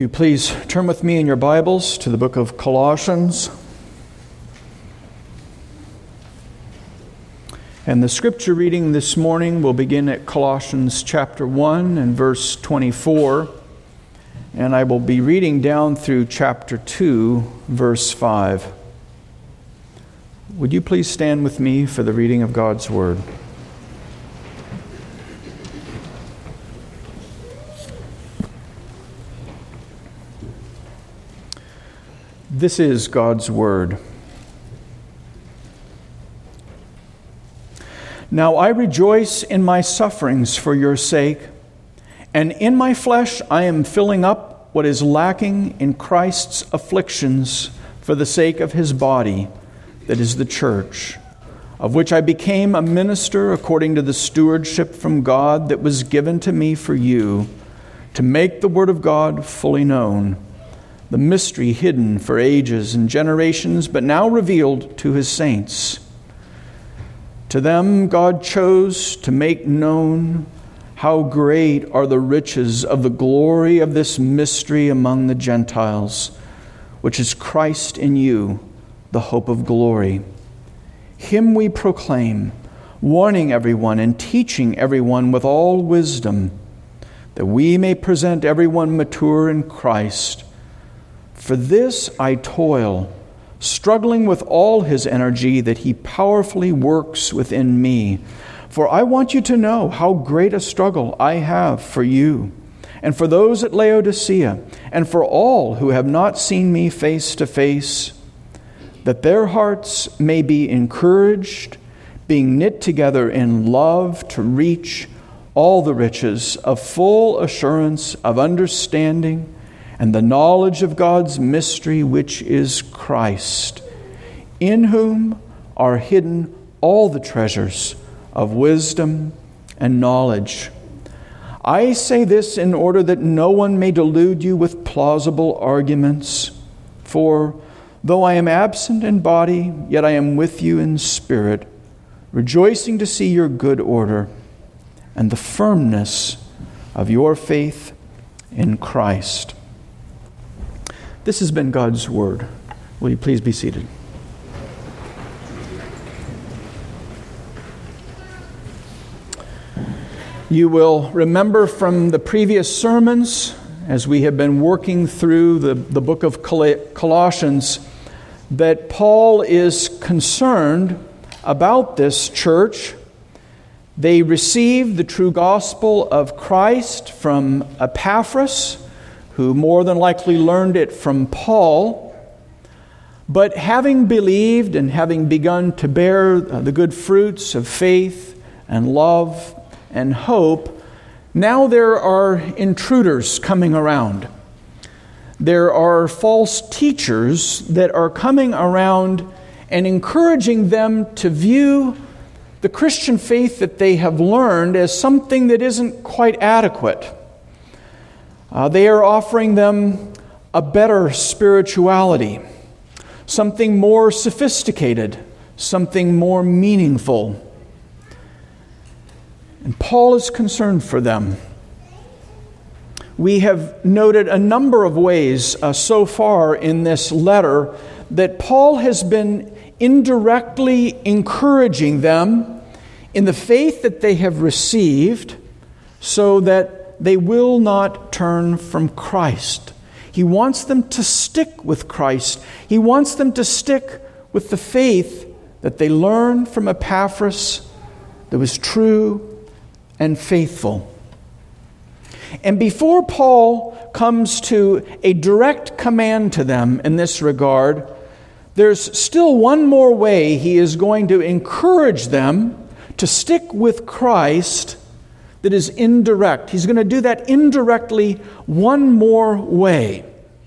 You please turn with me in your Bibles to the book of Colossians. And the scripture reading this morning will begin at Colossians chapter 1 and verse 24. And I will be reading down through chapter 2, verse 5. Would you please stand with me for the reading of God's Word? This is God's Word. Now I rejoice in my sufferings for your sake, and in my flesh I am filling up what is lacking in Christ's afflictions for the sake of his body, that is the church, of which I became a minister according to the stewardship from God that was given to me for you, to make the word of God fully known, the mystery hidden for ages and generations, but now revealed to his saints. To them God chose to make known how great are the riches of the glory of this mystery among the Gentiles, which is Christ in you, the hope of glory. Him we proclaim, warning everyone and teaching everyone with all wisdom, that we may present everyone mature in Christ. For this I toil, struggling with all his energy that he powerfully works within me. For I want you to know how great a struggle I have for you, and for those at Laodicea, and for all who have not seen me face to face, that their hearts may be encouraged, being knit together in love to reach all the riches of full assurance of understanding and the knowledge of God's mystery, which is Christ, in whom are hidden all the treasures of wisdom and knowledge. I say this in order that no one may delude you with plausible arguments. For though I am absent in body, yet I am with you in spirit, rejoicing to see your good order and the firmness of your faith in Christ. This has been God's Word. Will you please be seated? You will remember from the previous sermons, as we have been working through the book of Colossians, that Paul is concerned about this church. They received the true gospel of Christ from Epaphras, who more than likely learned it from Paul. But having believed and having begun to bear the good fruits of faith and love and hope, now there are intruders coming around. There are false teachers that are coming around and encouraging them to view the Christian faith that they have learned as something that isn't quite adequate. They are offering them a better spirituality, something more sophisticated, something more meaningful. And Paul is concerned for them. We have noted a number of ways so far in this letter that Paul has been indirectly encouraging them in the faith that they have received so that they will not turn from Christ. He wants them to stick with Christ. He wants them to stick with the faith that they learned from Epaphras that was true and faithful. And before Paul comes to a direct command to them in this regard, there's still one more way he is going to encourage them to stick with Christ that is indirect. He's going to do that indirectly one more way.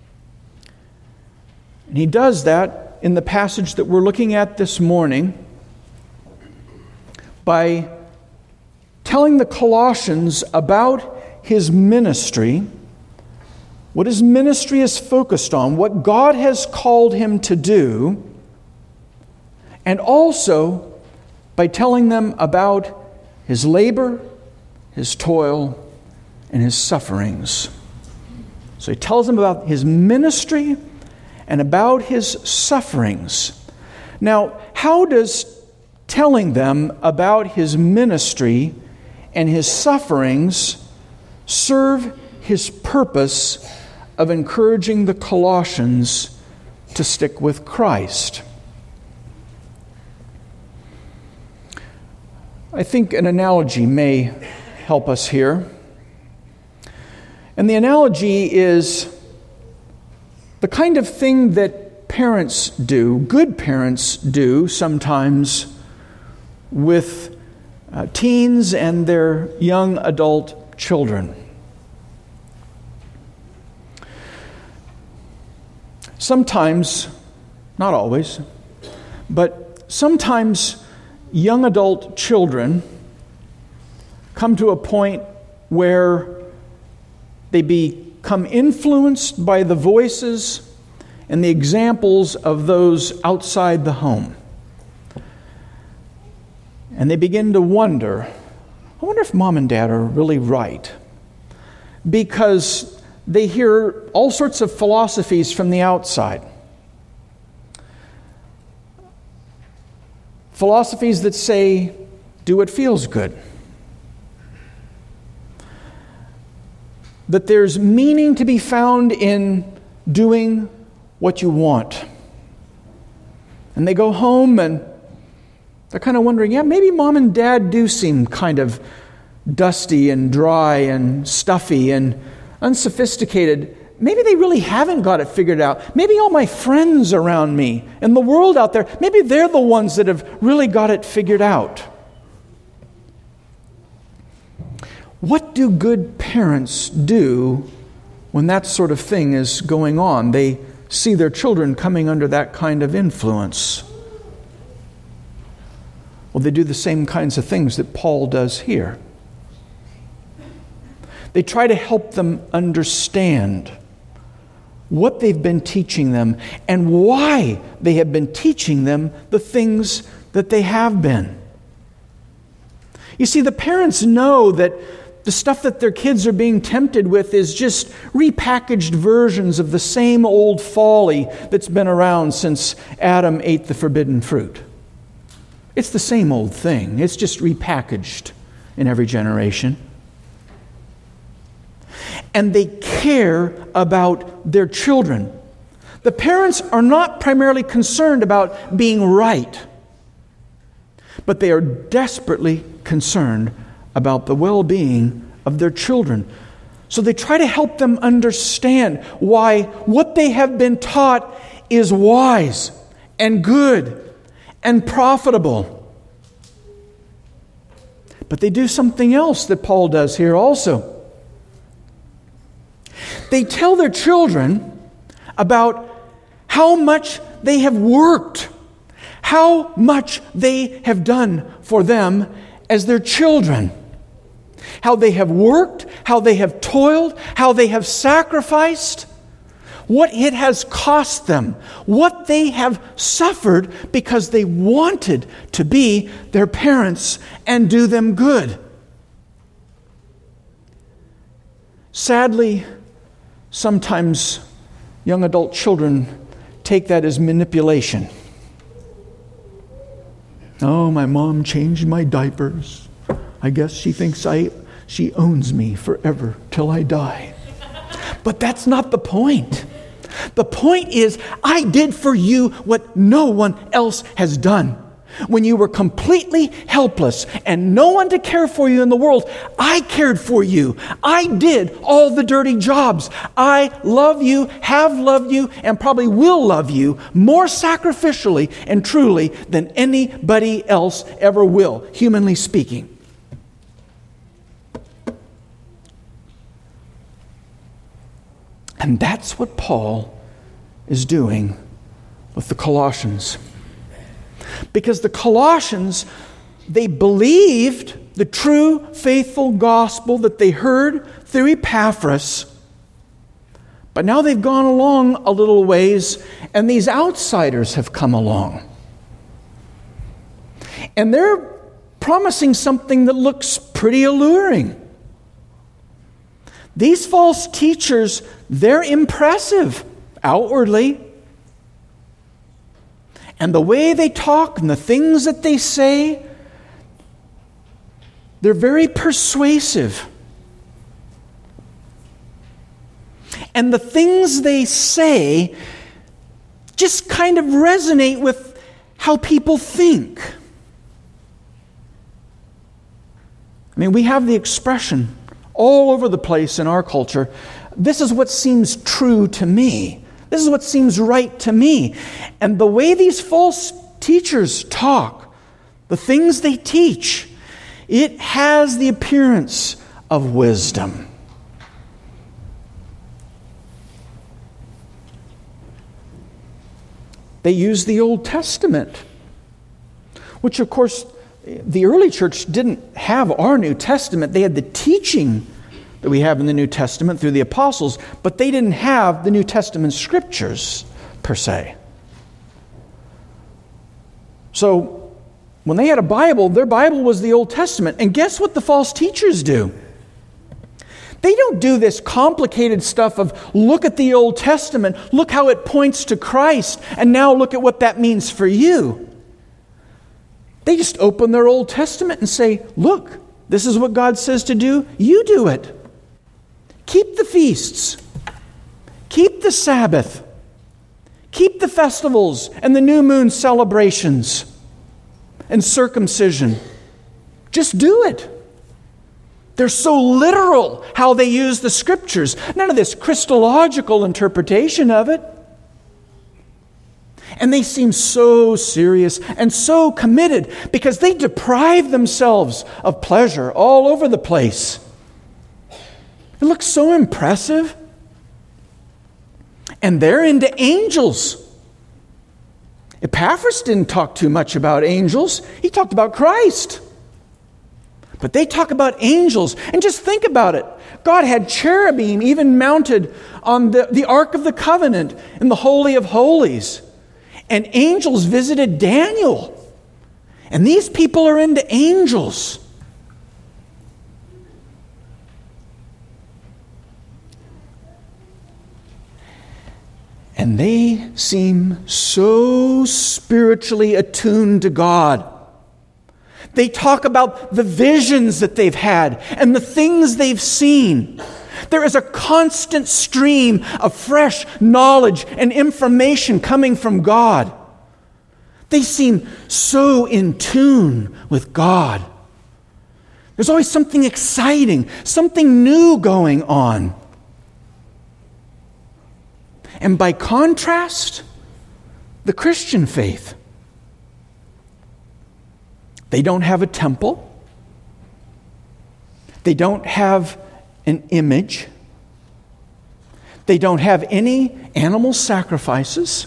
And he does that in the passage that we're looking at this morning by telling the Colossians about his ministry, what his ministry is focused on, what God has called him to do, and also by telling them about his labor, his toil, and his sufferings. So he tells them about his ministry and about his sufferings. Now, how does telling them about his ministry and his sufferings serve his purpose of encouraging the Colossians to stick with Christ? I think an analogy may help us here. And the analogy is the kind of thing that parents do, good parents do sometimes with teens and their young adult children. Sometimes, not always, but sometimes young adult children come to a point where they become influenced by the voices and the examples of those outside the home. And they begin to wonder, I wonder if mom and dad are really right. Because they hear all sorts of philosophies from the outside. Philosophies that say, do what feels good. That there's meaning to be found in doing what you want. And they go home and they're kind of wondering, yeah, maybe mom and dad do seem kind of dusty and dry and stuffy and unsophisticated. Maybe they really haven't got it figured out. Maybe all my friends around me and the world out there, maybe they're the ones that have really got it figured out. What do good parents do when that sort of thing is going on? They see their children coming under that kind of influence. Well, they do the same kinds of things that Paul does here. They try to help them understand what they've been teaching them and why they have been teaching them the things that they have been. You see, the parents know that the stuff that their kids are being tempted with is just repackaged versions of the same old folly that's been around since Adam ate the forbidden fruit. It's the same old thing. It's just repackaged in every generation. And they care about their children. The parents are not primarily concerned about being right, but they are desperately concerned about the well-being of their children. So they try to help them understand why what they have been taught is wise and good and profitable. But they do something else that Paul does here also. They tell their children about how much they have worked, how much they have done for them as their children. How they have worked, how they have toiled, how they have sacrificed, what it has cost them, what they have suffered because they wanted to be their parents and do them good. Sadly, sometimes young adult children take that as manipulation. Oh, my mom changed my diapers. I guess she thinks she owns me forever till I die. But that's not the point. The point is, I did for you what no one else has done. When you were completely helpless and no one to care for you in the world, I cared for you. I did all the dirty jobs. I love you, have loved you, and probably will love you more sacrificially and truly than anybody else ever will, humanly speaking. And that's what Paul is doing with the Colossians. Because the Colossians, they believed the true, faithful gospel that they heard through Epaphras. But now they've gone along a little ways, and these outsiders have come along. And they're promising something that looks pretty alluring. These false teachers, they're impressive outwardly. And the way they talk and the things that they say, they're very persuasive. And the things they say just kind of resonate with how people think. I mean, we have the expression all over the place in our culture, this is what seems true to me. This is what seems right to me. And the way these false teachers talk, the things they teach, it has the appearance of wisdom. They use the Old Testament, which of course the early church didn't have our New Testament. They had the teaching that we have in the New Testament through the apostles, but they didn't have the New Testament scriptures per se. So when they had a Bible, their Bible was the Old Testament. And guess what the false teachers do? They don't do this complicated stuff of look at the Old Testament, look how it points to Christ, and now look at what that means for you. They just open their Old Testament and say, look, this is what God says to do, you do it. Keep the feasts. Keep the Sabbath. Keep the festivals and the new moon celebrations and circumcision. Just do it. They're so literal how they use the scriptures. None of this Christological interpretation of it. And they seem so serious and so committed because they deprive themselves of pleasure all over the place. It looks so impressive. And they're into angels. Epaphras didn't talk too much about angels. He talked about Christ. But they talk about angels. And just think about it. God had cherubim even mounted on the Ark of the Covenant in the Holy of Holies. And angels visited Daniel. And these people are into angels. And they seem so spiritually attuned to God. They talk about the visions that they've had and the things they've seen. There is a constant stream of fresh knowledge and information coming from God. They seem so in tune with God. There's always something exciting, something new going on. And by contrast, the Christian faith. They don't have a temple. They don't have an image. They don't have any animal sacrifices.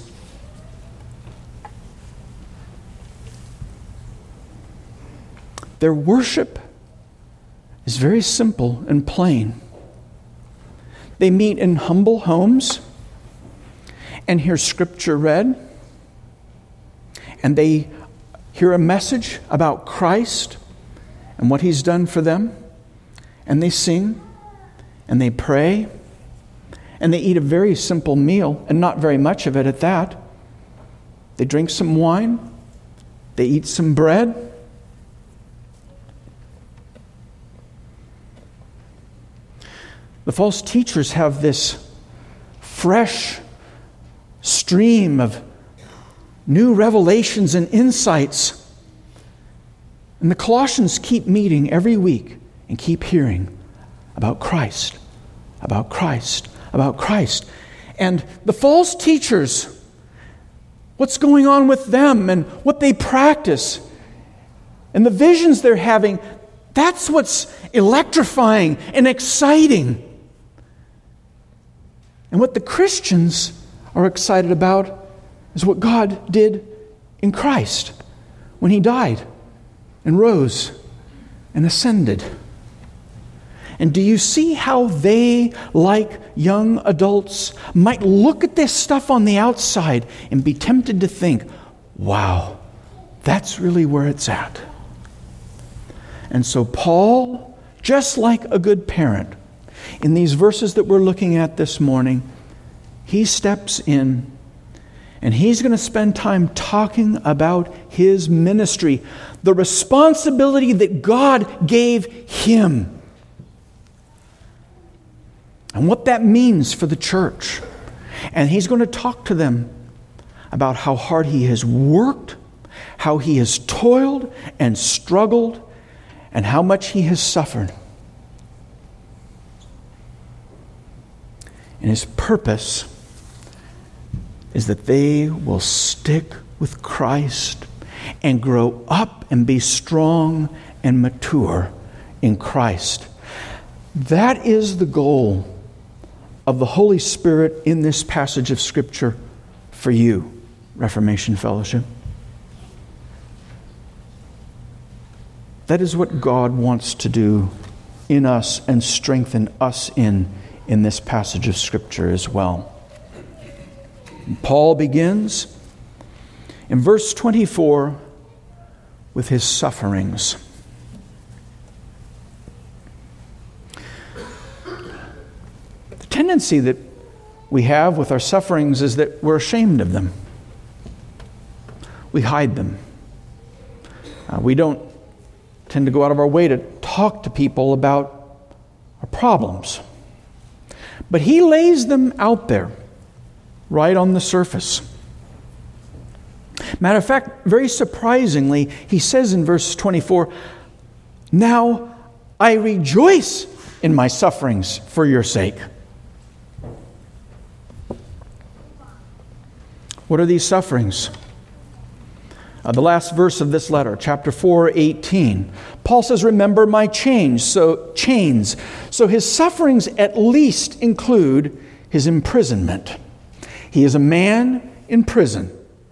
Their worship is very simple and plain. They meet in humble homes and hear scripture read, and they hear a message about Christ and what He's done for them, and they sing, and they pray, and they eat a very simple meal, and not very much of it at that. They drink some wine, they eat some bread. The false teachers have this fresh stream of new revelations and insights. And the Colossians keep meeting every week and keep hearing about Christ, about Christ, about Christ. And the false teachers, what's going on with them and what they practice and the visions they're having, that's what's electrifying and exciting. And what the Christians are excited about is what God did in Christ when He died and rose and ascended. And do you see how they, like young adults, might look at this stuff on the outside and be tempted to think, wow, that's really where it's at. And so Paul, just like a good parent, in these verses that we're looking at this morning, he steps in and he's going to spend time talking about his ministry, the responsibility that God gave him, and what that means for the church. And he's going to talk to them about how hard he has worked, how he has toiled and struggled, and how much he has suffered. And his purpose is that they will stick with Christ and grow up and be strong and mature in Christ. That is the goal of the Holy Spirit in this passage of Scripture for you, Reformation Fellowship. That is what God wants to do in us and strengthen us in this passage of Scripture as well. Paul begins in verse 24 with his sufferings. The tendency that we have with our sufferings is that we're ashamed of them. We hide them. We don't tend to go out of our way to talk to people about our problems. But he lays them out there, right on the surface. Matter of fact, very surprisingly, he says in verse 24, "Now I rejoice in my sufferings for your sake." What are these sufferings? The last verse of this letter, chapter 4:18. Paul says, "Remember my chains." So his sufferings at least include his imprisonment. He is a man in prison.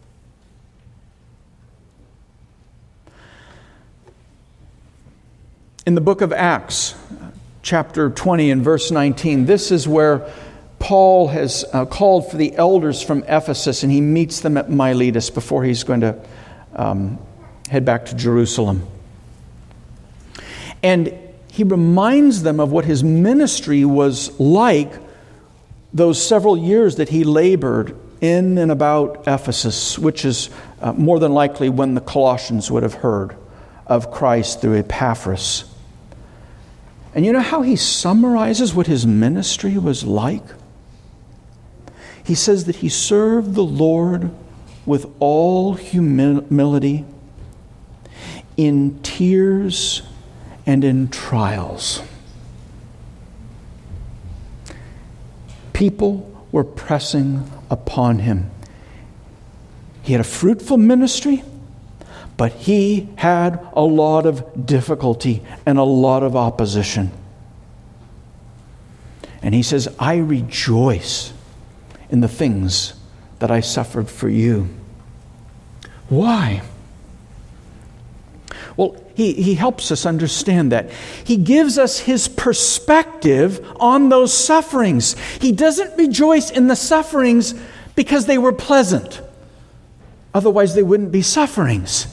In the book of Acts, chapter 20 and verse 19, this is where Paul has called for the elders from Ephesus, and he meets them at Miletus before he's going to head back to Jerusalem. And he reminds them of what his ministry was like those several years that he labored in and about Ephesus, which is more than likely when the Colossians would have heard of Christ through Epaphras. And you know how he summarizes what his ministry was like? He says that he served the Lord with all humility, in tears and in trials. People were pressing upon him. He had a fruitful ministry, but he had a lot of difficulty and a lot of opposition. And he says, "I rejoice in the things that I suffered for you." Why? Well, he helps us understand that. He gives us his perspective on those sufferings. He doesn't rejoice in the sufferings because they were pleasant. Otherwise, they wouldn't be sufferings.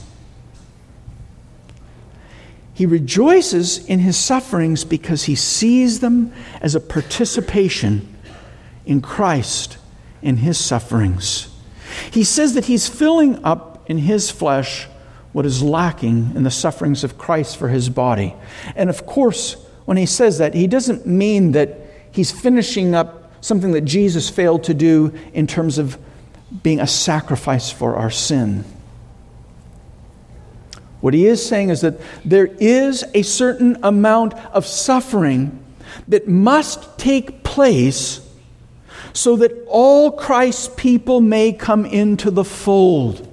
He rejoices in his sufferings because he sees them as a participation in Christ in his sufferings. He says that he's filling up in his flesh what is lacking in the sufferings of Christ for his body. And of course, when he says that, he doesn't mean that he's finishing up something that Jesus failed to do in terms of being a sacrifice for our sin. What he is saying is that there is a certain amount of suffering that must take place so that all Christ's people may come into the fold.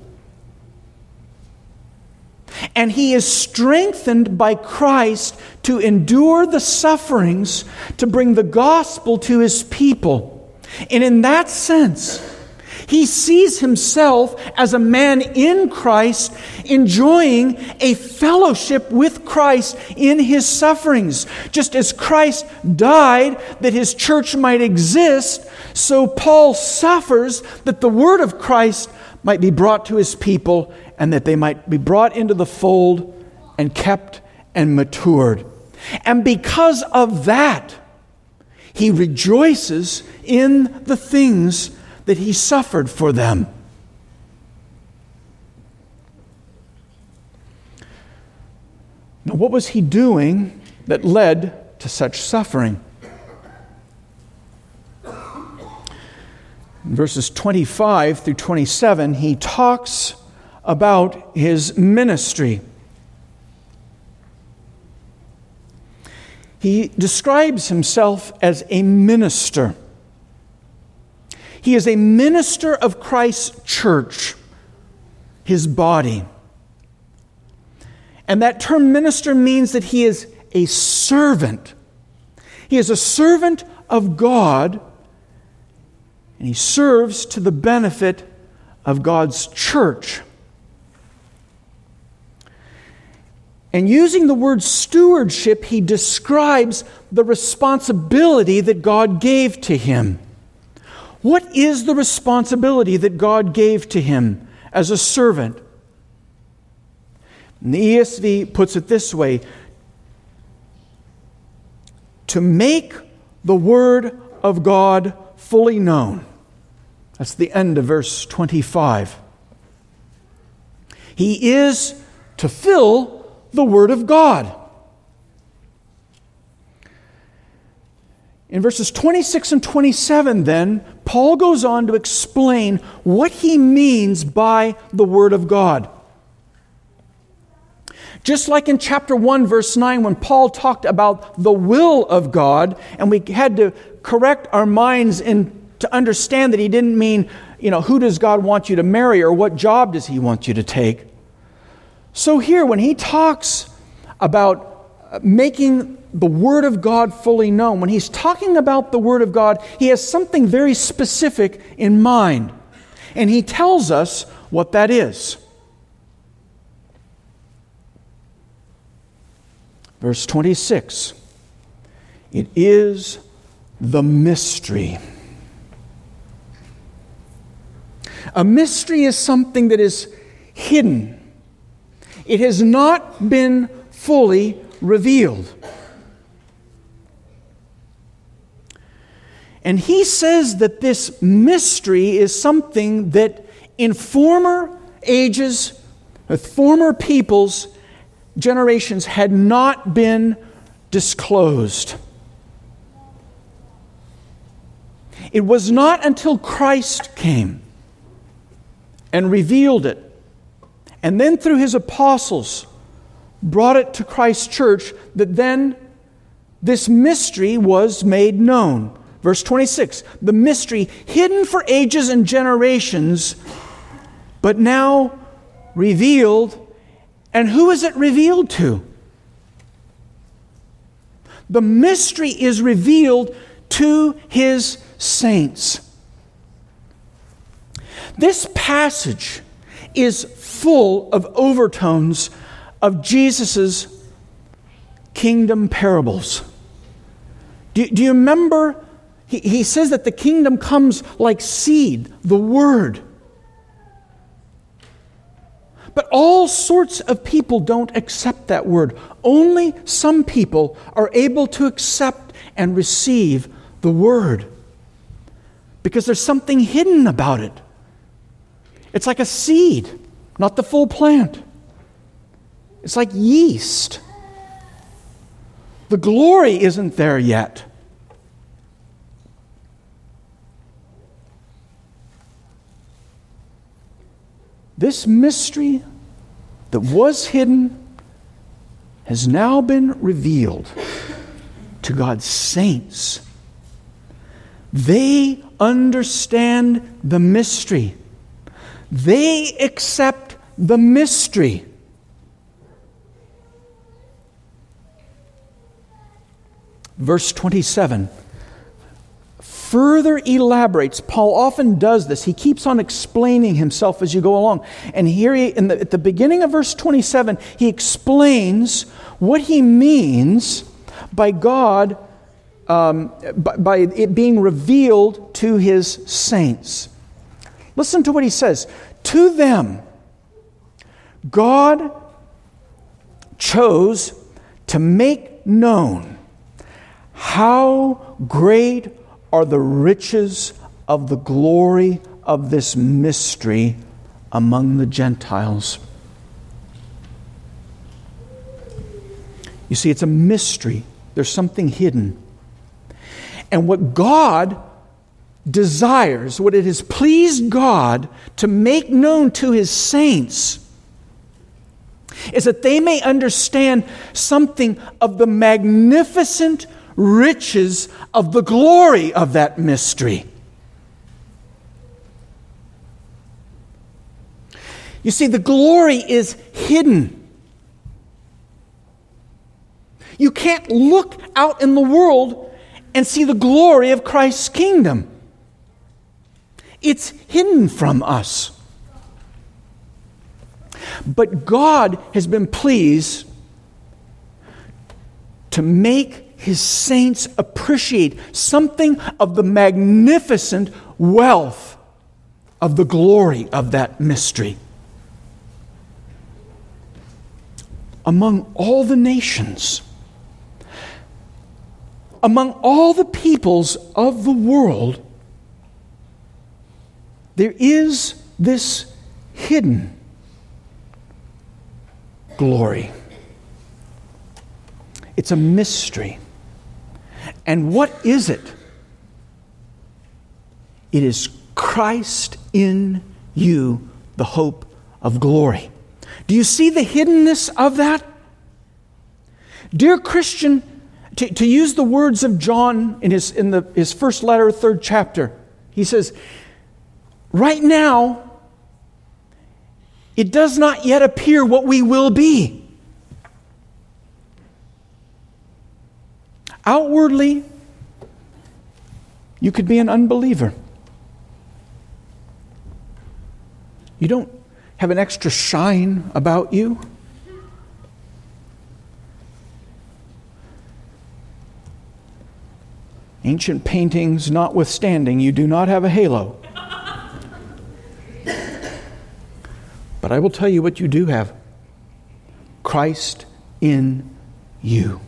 And he is strengthened by Christ to endure the sufferings to bring the gospel to his people. And in that sense, he sees himself as a man in Christ, enjoying a fellowship with Christ in his sufferings. Just as Christ died that his church might exist, so Paul suffers that the word of Christ might be brought to his people and that they might be brought into the fold and kept and matured. And because of that, He rejoices in the things that he suffered for them. Now, what was he doing that led to such suffering? In verses 25 through 27, he talks about his ministry. He describes himself as a minister. He is a minister of Christ's church, his body. And that term minister means that he is a servant. He is a servant of God, and he serves to the benefit of God's church. And using the word stewardship, he describes the responsibility that God gave to him. What is the responsibility that God gave to him as a servant? And the ESV puts it this way: to make the word of God fully known. That's the end of verse 25. He is to fill the word of God. In verses 26 and 27, then, Paul goes on to explain what he means by the word of God. Just like in chapter 1, verse 9, when Paul talked about the will of God, and we had to correct our minds to understand that he didn't mean, who does God want you to marry or what job does he want you to take? So here, when he talks about making the Word of God fully known, when he's talking about the Word of God, he has something very specific in mind. And he tells us what that is. Verse 26, it is the mystery. A mystery is something that is hidden. It has not been fully revealed. And he says that this mystery is something that in former ages, with former peoples, generations had not been disclosed. It was not until Christ came and revealed it, and then through his apostles brought it to Christ's church, that then this mystery was made known. Verse 26, the mystery hidden for ages and generations, but now revealed. And who is it revealed to? The mystery is revealed to his saints. This passage is full of overtones of Jesus' kingdom parables. Do you remember? He says that the kingdom comes like seed, the word. But all sorts of people don't accept that word. Only some people are able to accept and receive the word, because there's something hidden about it. It's like a seed, not the full plant. It's like yeast. The glory isn't there yet. This mystery that was hidden has now been revealed to God's saints. They understand the mystery. They accept the mystery. Verse 27 further elaborates. Paul often does this. He keeps on explaining himself as you go along. And here at the beginning of verse 27, he explains what he means by God, by it being revealed to his saints. Listen to what he says. To them, God chose to make known how great are the riches of the glory of this mystery among the Gentiles. You see, it's a mystery. There's something hidden. And what God desires, what it has pleased God to make known to His saints, is that they may understand something of the magnificent riches of the glory of that mystery. You see, the glory is hidden. You can't look out in the world and see the glory of Christ's kingdom. It's hidden from us. But God has been pleased to make His saints appreciate something of the magnificent wealth of the glory of that mystery. Among all the nations, among all the peoples of the world, there is this hidden glory. It's a mystery. And what is it? It is Christ in you, the hope of glory. Do you see the hiddenness of that? Dear Christian, to use the words of John in his first letter, 3rd chapter, he says, right now, it does not yet appear what we will be. Outwardly, you could be an unbeliever. You don't have an extra shine about you. Ancient paintings notwithstanding, you do not have a halo. But I will tell you what you do have. Christ in you.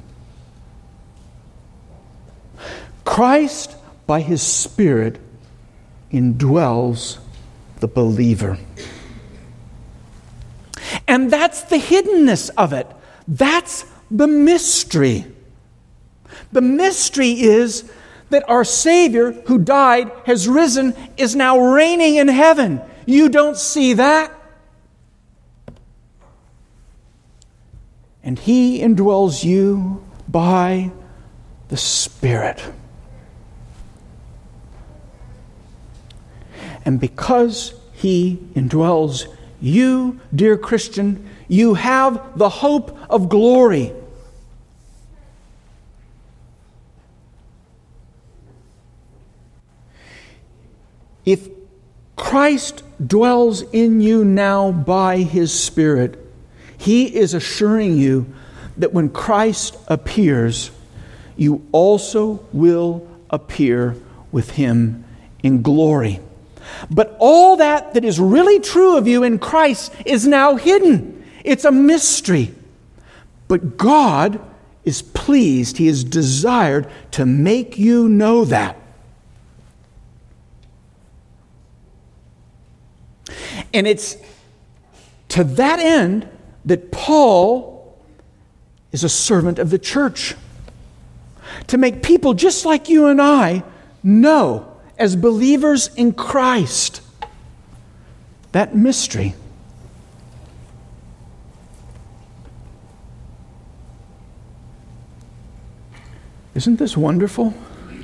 Christ, by His Spirit, indwells the believer. And that's the hiddenness of it. That's the mystery. The mystery is that our Savior, who died, has risen, is now reigning in heaven. You don't see that. And He indwells you by the Spirit. And because He indwells you, dear Christian, you have the hope of glory. If Christ dwells in you now by His Spirit, He is assuring you that when Christ appears, you also will appear with Him in glory. But all that is really true of you in Christ is now hidden. It's a mystery. But God is pleased, He is desired to make you know that. And it's to that end that Paul is a servant of the church. To make people just like you and I know, as believers in Christ, that mystery. Isn't this wonderful?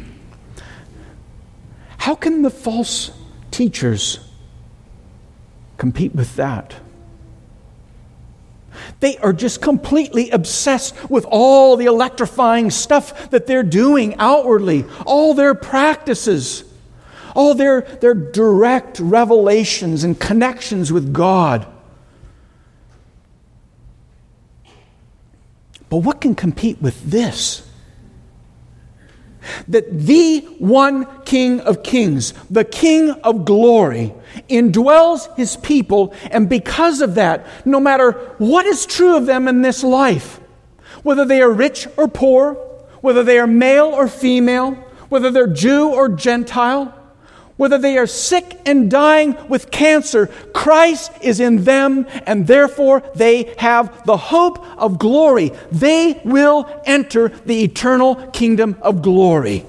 How can the false teachers compete with that? They are just completely obsessed with all the electrifying stuff that they're doing outwardly, all their practices, all their direct revelations and connections with God. But what can compete with this? That the one King of Kings, the King of Glory, indwells His people, and because of that, no matter what is true of them in this life, whether they are rich or poor, whether they are male or female, whether they're Jew or Gentile, whether they are sick and dying with cancer, Christ is in them, and therefore they have the hope of glory. They will enter the eternal kingdom of glory.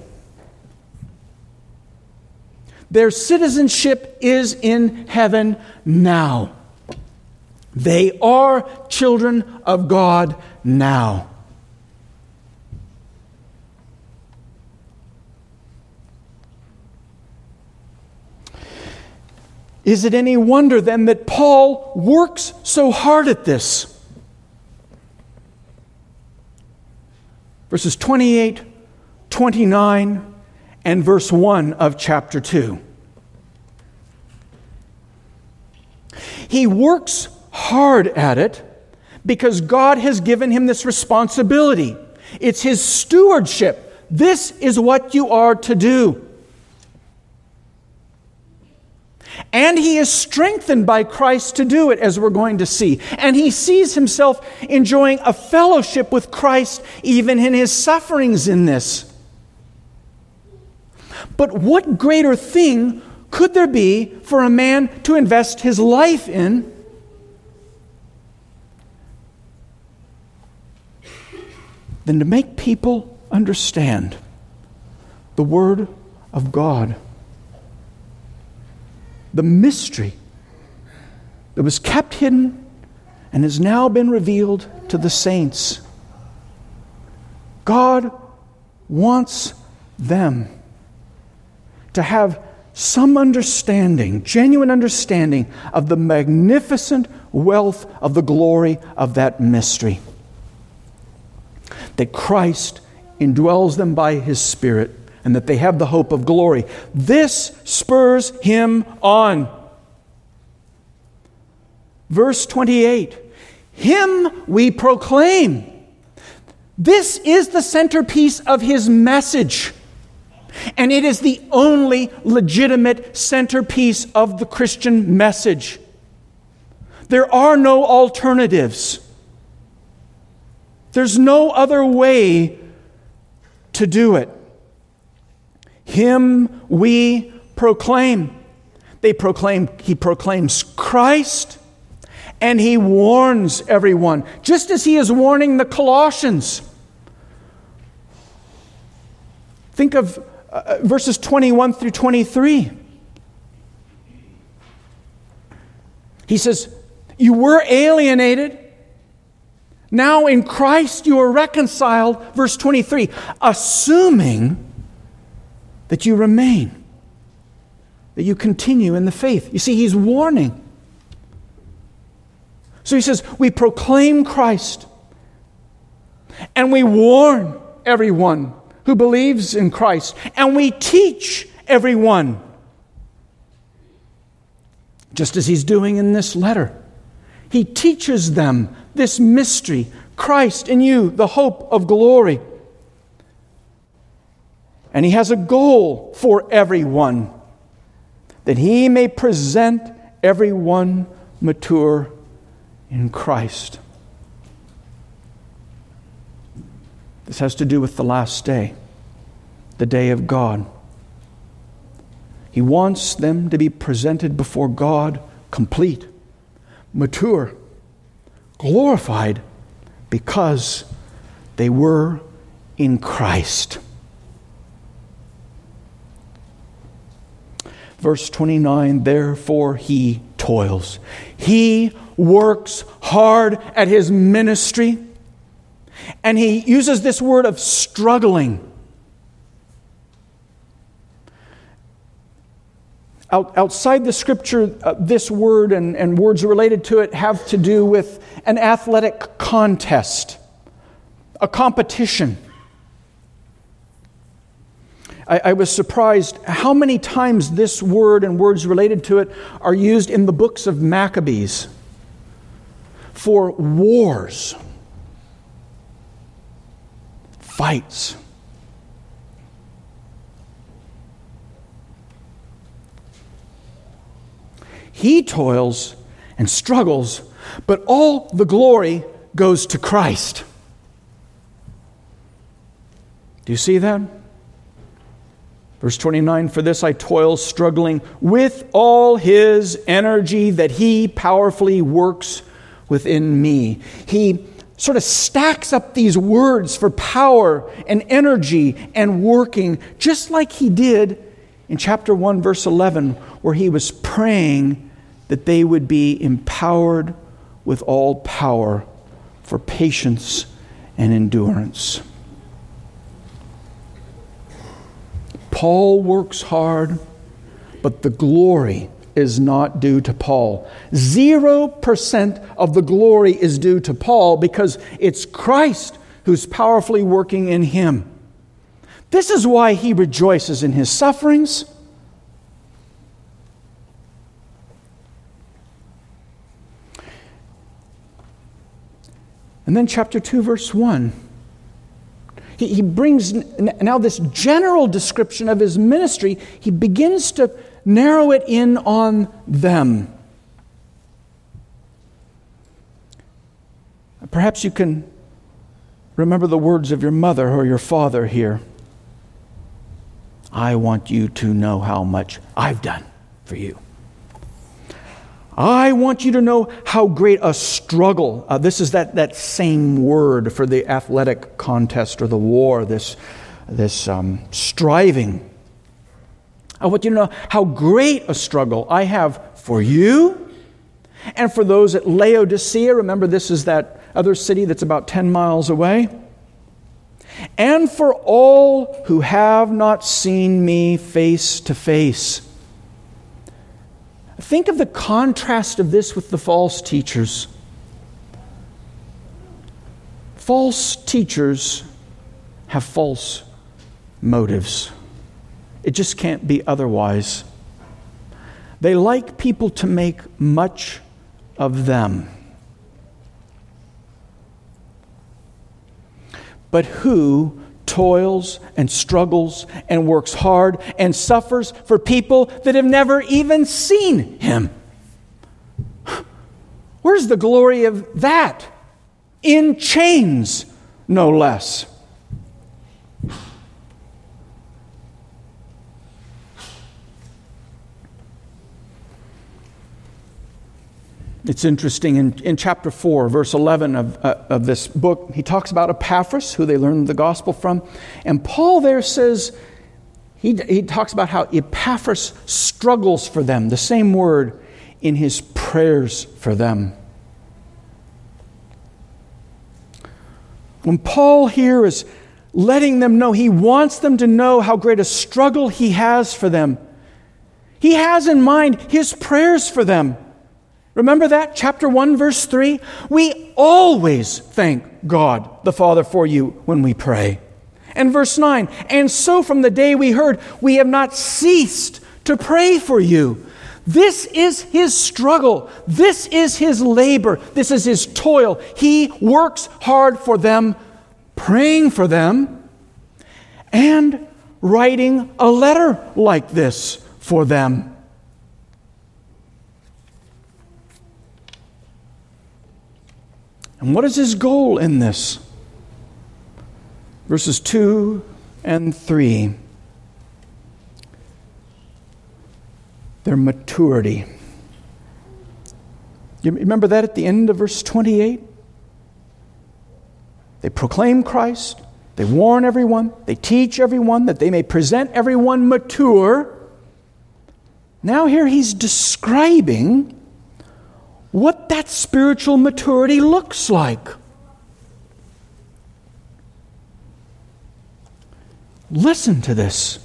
Their citizenship is in heaven now. They are children of God now. Is it any wonder then that Paul works so hard at this? Verses 28, 29, and verse 1 of chapter 2. He works hard at it because God has given him this responsibility. It's his stewardship. This is what you are to do. And he is strengthened by Christ to do it, as we're going to see. And he sees himself enjoying a fellowship with Christ even in his sufferings in this. But what greater thing could there be for a man to invest his life in than to make people understand the Word of God? The mystery that was kept hidden and has now been revealed to the saints. God wants them to have some understanding, genuine understanding of the magnificent wealth of the glory of that mystery. That Christ indwells them by His Spirit, and that they have the hope of glory. This spurs him on. Verse 28, Him we proclaim. This is the centerpiece of his message. And it is the only legitimate centerpiece of the Christian message. There are no alternatives. There's no other way to do it. Him we proclaim. He proclaims Christ, and he warns everyone, just as he is warning the Colossians. Think of verses 21 through 23. He says, you were alienated. Now in Christ you are reconciled. Verse 23, assuming that you remain, that you continue in the faith. You see, he's warning. So he says, we proclaim Christ, and we warn everyone who believes in Christ, and we teach everyone, just as he's doing in this letter. He teaches them this mystery, Christ in you, the hope of glory. And he has a goal for everyone, that he may present everyone mature in Christ. This has to do with the last day, the day of God. He wants them to be presented before God complete, mature, glorified, because they were in Christ. Verse 29, therefore he toils. He works hard at his ministry, and he uses this word of struggling. Outside the Scripture, this word and words related to it have to do with an athletic contest, a competition. I was surprised how many times this word and words related to it are used in the books of Maccabees for wars, fights. He toils and struggles, but all the glory goes to Christ. Do you see that? Verse 29, for this I toil, struggling with all His energy that He powerfully works within me. He sort of stacks up these words for power and energy and working, just like He did in chapter 1, verse 11, where He was praying that they would be empowered with all power for patience and endurance. Paul works hard, but the glory is not due to Paul. 0% of the glory is due to Paul because it's Christ who's powerfully working in him. This is why he rejoices in his sufferings. And then chapter 2, verse 1. He brings now this general description of his ministry. He begins to narrow it in on them. Perhaps you can remember the words of your mother or your father here. I want you to know how much I've done for you. I want you to know how great a struggle. This is that same word for the athletic contest or the war, this striving. I want you to know how great a struggle I have for you and for those at Laodicea. Remember, this is that other city that's about 10 miles away. And for all who have not seen me face to face. Think of the contrast of this with the false teachers. False teachers have false motives. It just can't be otherwise. They like people to make much of them. But who toils and struggles and works hard and suffers for people that have never even seen him? Where's the glory of that? In chains, no less. It's interesting, in chapter 4, verse 11 of this book, he talks about Epaphras, who they learned the gospel from. And Paul there says, he talks about how Epaphras struggles for them, the same word, in his prayers for them. When Paul here is letting them know, he wants them to know how great a struggle he has for them. He has in mind his prayers for them. Remember that? Chapter 1, verse 3? We always thank God the Father for you when we pray. And verse 9, and so from the day we heard, we have not ceased to pray for you. This is his struggle. This is his labor. This is his toil. He works hard for them, praying for them, and writing a letter like this for them. And what is his goal in this? Verses 2 and 3. Their maturity. You remember that at the end of verse 28? They proclaim Christ. They warn everyone. They teach everyone that they may present everyone mature. Now here he's describing what that spiritual maturity looks like. Listen to this.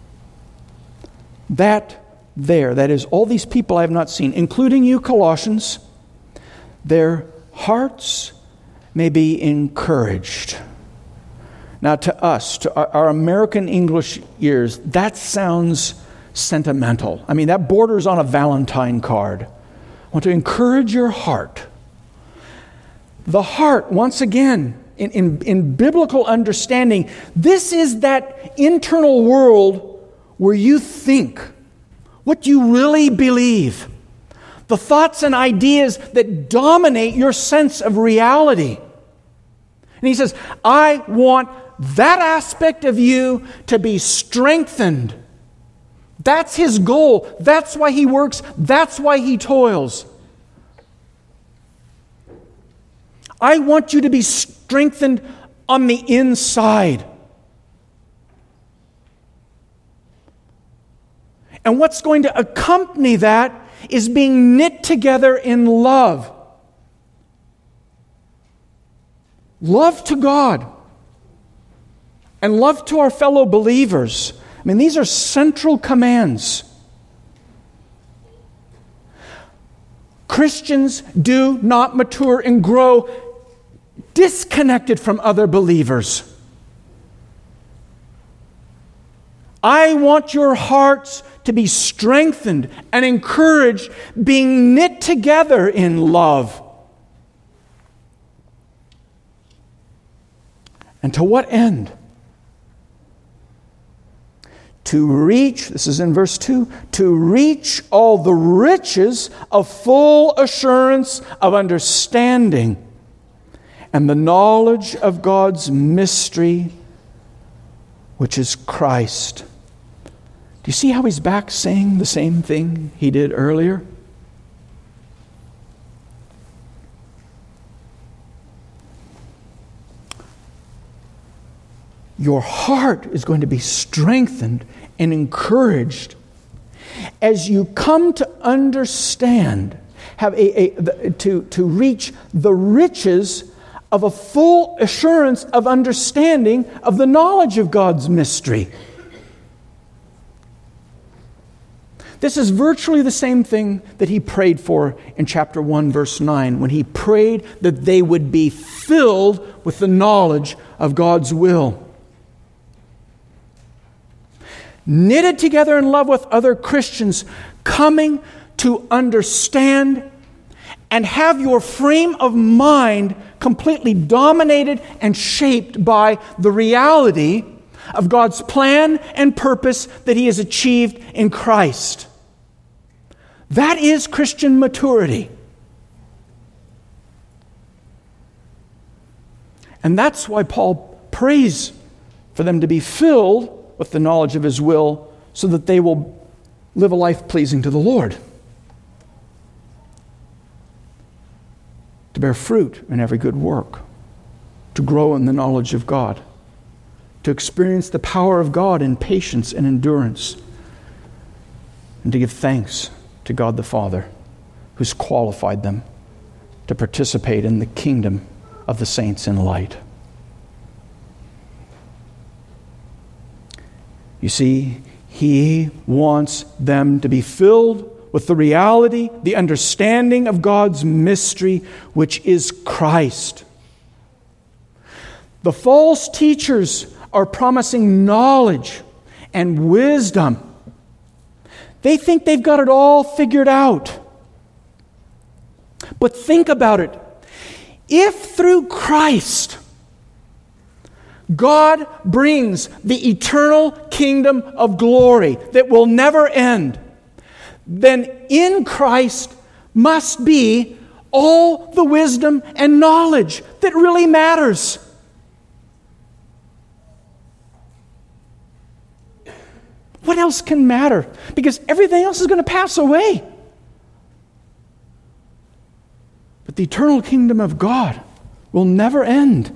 That is all these people I have not seen, including you Colossians, their hearts may be encouraged. Now to us, to our American English ears, that sounds sentimental. I mean, that borders on a Valentine card. I want to encourage your heart. The heart, once again, in biblical understanding, this is that internal world where you think what you really believe. The thoughts and ideas that dominate your sense of reality. And he says, I want that aspect of you to be strengthened. That's His goal. That's why He works. That's why He toils. I want you to be strengthened on the inside. And what's going to accompany that is being knit together in love. Love to God and love to our fellow believers. I mean, these are central commands. Christians do not mature and grow disconnected from other believers. I want your hearts to be strengthened and encouraged, being knit together in love. And to what end? To reach, this is in verse 2, to reach all the riches of full assurance of understanding and the knowledge of God's mystery, which is Christ. Do you see how he's back saying the same thing he did earlier? Your heart is going to be strengthened and encouraged as you come to understand, to reach the riches of a full assurance of understanding of the knowledge of God's mystery. This is virtually the same thing that he prayed for in chapter 1, verse 9, when he prayed that they would be filled with the knowledge of God's will. Knitted together in love with other Christians, coming to understand and have your frame of mind completely dominated and shaped by the reality of God's plan and purpose that He has achieved in Christ. That is Christian maturity. And that's why Paul prays for them to be filled with the knowledge of His will, so that they will live a life pleasing to the Lord. To bear fruit in every good work. To grow in the knowledge of God. To experience the power of God in patience and endurance. And to give thanks to God the Father, who's qualified them to participate in the kingdom of the saints in light. You see, He wants them to be filled with the reality, the understanding of God's mystery, which is Christ. The false teachers are promising knowledge and wisdom. They think they've got it all figured out. But think about it. If through Christ God brings the eternal kingdom of glory that will never end, then in Christ must be all the wisdom and knowledge that really matters. What else can matter? Because everything else is going to pass away. But the eternal kingdom of God will never end.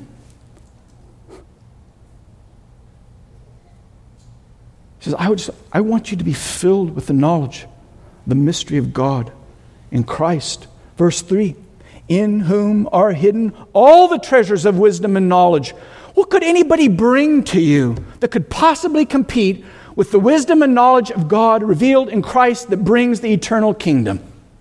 He says, I want you to be filled with the knowledge, the mystery of God in Christ. Verse 3, in whom are hidden all the treasures of wisdom and knowledge. What could anybody bring to you that could possibly compete with the wisdom and knowledge of God revealed in Christ that brings the eternal kingdom?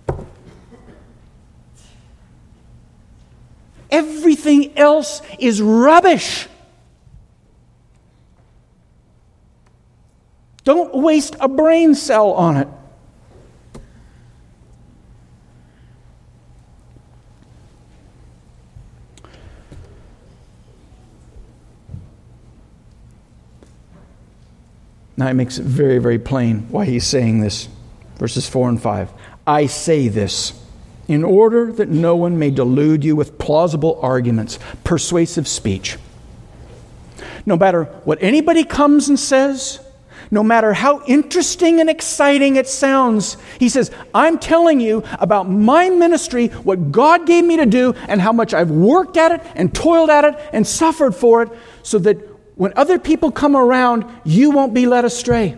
Everything else is rubbish. Don't waste a brain cell on it. Now it makes it very, very plain why he's saying this. Verses 4 and 5. I say this in order that no one may delude you with plausible arguments, persuasive speech. No matter what anybody comes and says, no matter how interesting and exciting it sounds, he says, I'm telling you about my ministry, what God gave me to do, and how much I've worked at it and toiled at it and suffered for it, so that when other people come around, you won't be led astray.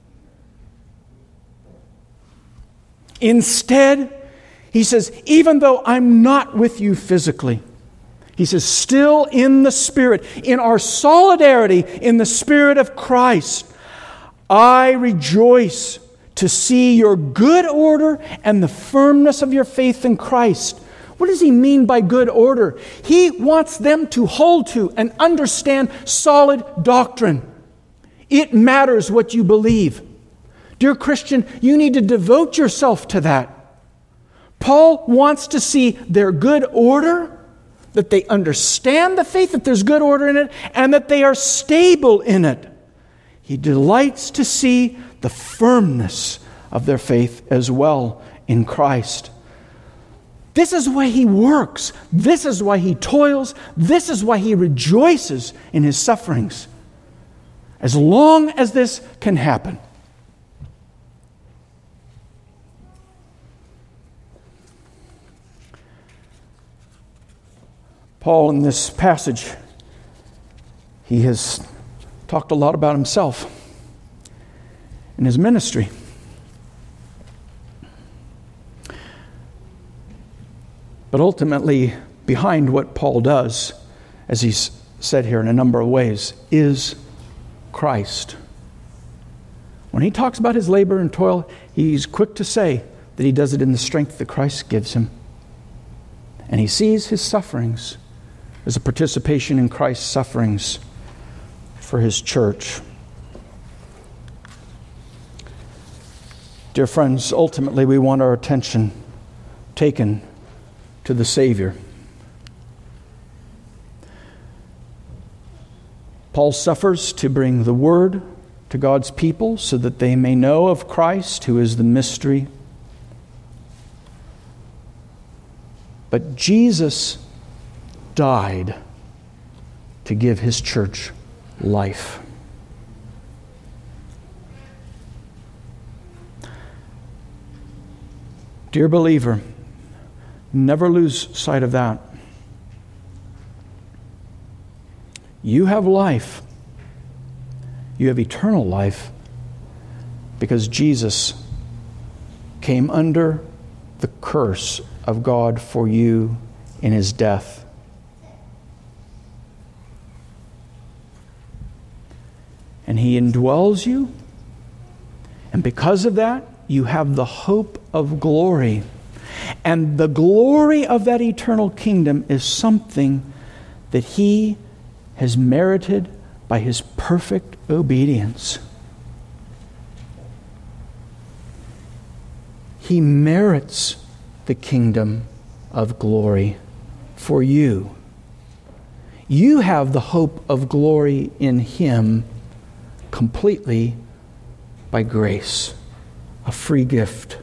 Instead, he says, even though I'm not with you physically, he says, still in the Spirit, in our solidarity in the Spirit of Christ, I rejoice to see your good order and the firmness of your faith in Christ. What does he mean by good order? He wants them to hold to and understand solid doctrine. It matters what you believe. Dear Christian, you need to devote yourself to that. Paul wants to see their good order, that they understand the faith, that there's good order in it, and that they are stable in it. He delights to see the firmness of their faith as well in Christ. This is why he works. This is why he toils. This is why he rejoices in his sufferings. As long as this can happen. Paul, in this passage, he has talked a lot about himself and his ministry. But ultimately, behind what Paul does, as he's said here in a number of ways, is Christ. When he talks about his labor and toil, he's quick to say that he does it in the strength that Christ gives him. And he sees his sufferings as a participation in Christ's sufferings for his church. Dear friends, ultimately we want our attention taken to the Savior. Paul suffers to bring the word to God's people so that they may know of Christ, who is the mystery. But Jesus died to give his church life. Dear believer, never lose sight of that. You have life. You have eternal life because Jesus came under the curse of God for you in his death. And he indwells you. And because of that, you have the hope of glory. And the glory of that eternal kingdom is something that he has merited by his perfect obedience. He merits the kingdom of glory for you. You have the hope of glory in him completely by grace, a free gift.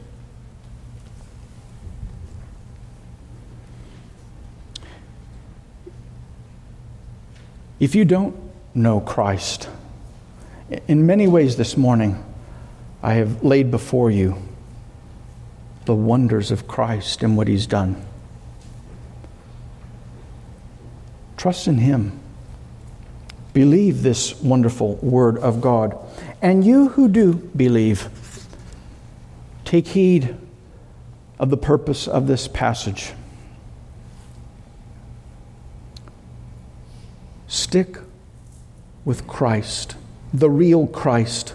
If you don't know Christ, in many ways this morning, I have laid before you the wonders of Christ and what he's done. Trust in him. Believe this wonderful word of God. And you who do believe, take heed of the purpose of this passage. Stick with Christ, the real Christ.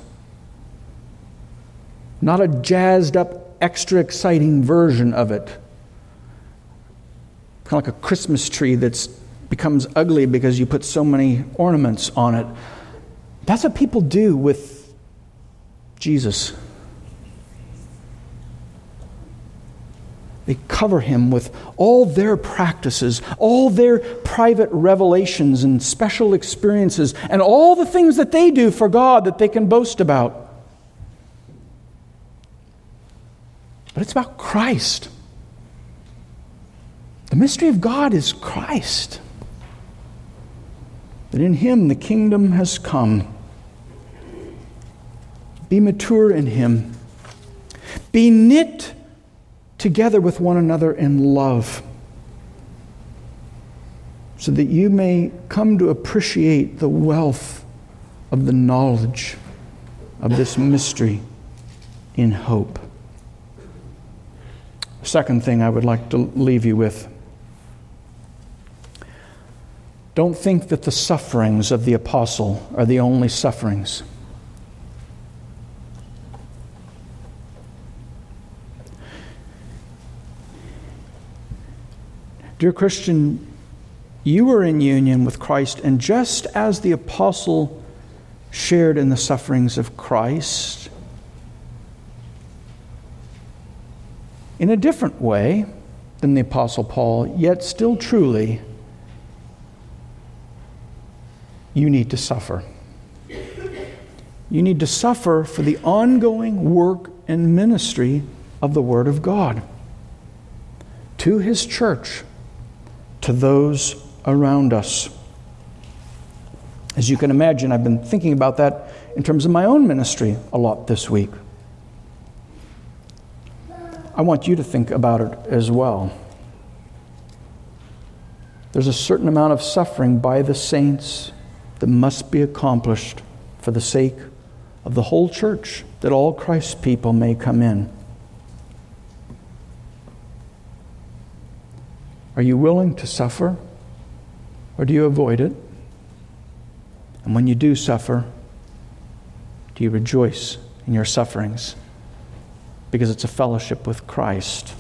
Not a jazzed up, extra exciting version of it. Kind of like a Christmas tree that's becomes ugly because you put so many ornaments on it. That's what people do with Jesus. They cover him with all their practices, all their private revelations and special experiences, and all the things that they do for God that they can boast about. But it's about Christ. The mystery of God is Christ. that in Him the kingdom has come. Be mature in Him. Be knit together with one another in love, so that you may come to appreciate the wealth of the knowledge of this mystery in hope. Second thing I would like to leave you with. Don't think that the sufferings of the apostle are the only sufferings. Dear Christian, you are in union with Christ, and just as the apostle shared in the sufferings of Christ, in a different way than the apostle Paul, yet still truly, you need to suffer. You need to suffer for the ongoing work and ministry of the Word of God to His church, to those around us. As you can imagine, I've been thinking about that in terms of my own ministry a lot this week. I want you to think about it as well. There's a certain amount of suffering by the saints that must be accomplished for the sake of the whole church, that all Christ's people may come in. Are you willing to suffer, or do you avoid it? And when you do suffer, do you rejoice in your sufferings? Because it's a fellowship with Christ.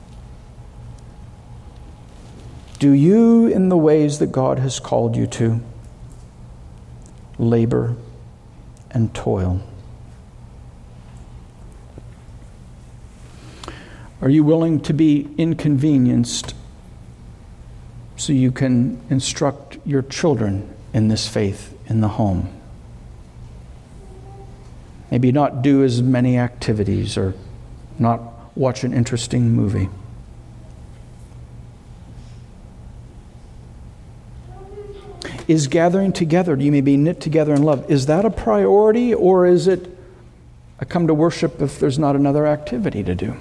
Do you, in the ways that God has called you to, labor and toil? Are you willing to be inconvenienced so you can instruct your children in this faith in the home? Maybe not do as many activities or not watch an interesting movie. Is gathering together, you may be knit together in love, is that a priority, or is it I come to worship if there's not another activity to do?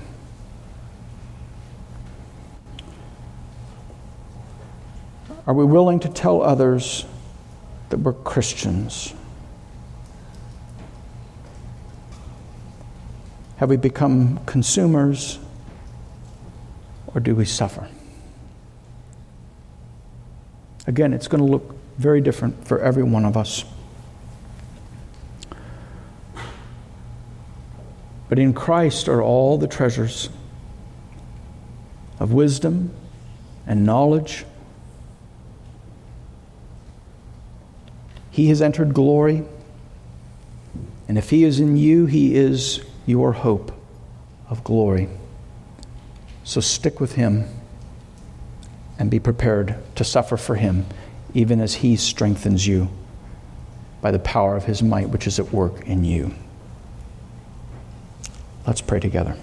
Are we willing to tell others that we're Christians? Have we become consumers, or do we suffer? Again, it's going to look very different for every one of us. But in Christ are all the treasures of wisdom and knowledge. He has entered glory, and if He is in you, He is your hope of glory. So stick with Him and be prepared to suffer for Him, even as He strengthens you by the power of His might, which is at work in you. Let's pray together.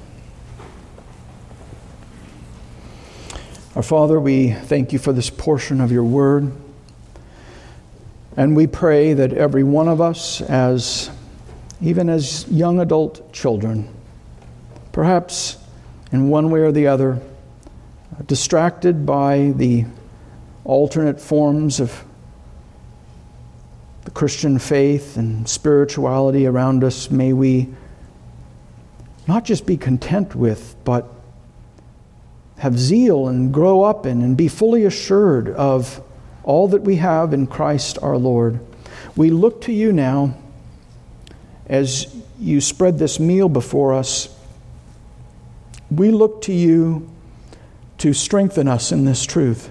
Our Father, we thank You for this portion of Your Word. And we pray that every one of us, even as young adult children, perhaps in one way or the other, distracted by the alternate forms of the Christian faith and spirituality around us, may we not just be content with, but have zeal and grow up in and be fully assured of all that we have in Christ our Lord. We look to You now as You spread this meal before us. We look to You to strengthen us in this truth,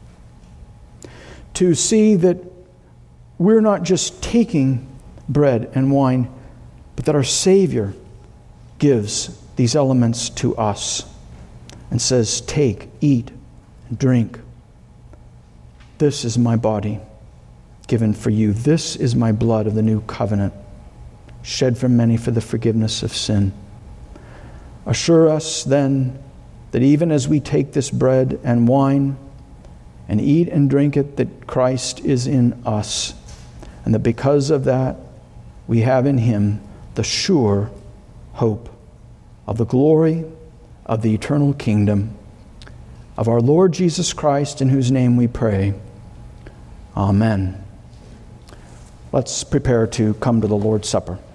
to see that we're not just taking bread and wine, but that our Savior gives these elements to us and says, "Take, eat, and drink. This is My body given for you. This is My blood of the new covenant, shed for many for the forgiveness of sin." Assure us then that even as we take this bread and wine, and eat and drink it that Christ is in us, and that because of that we have in him the sure hope of the glory of the eternal kingdom of our Lord Jesus Christ, in whose name we pray. Amen. Let's prepare to come to the Lord's Supper.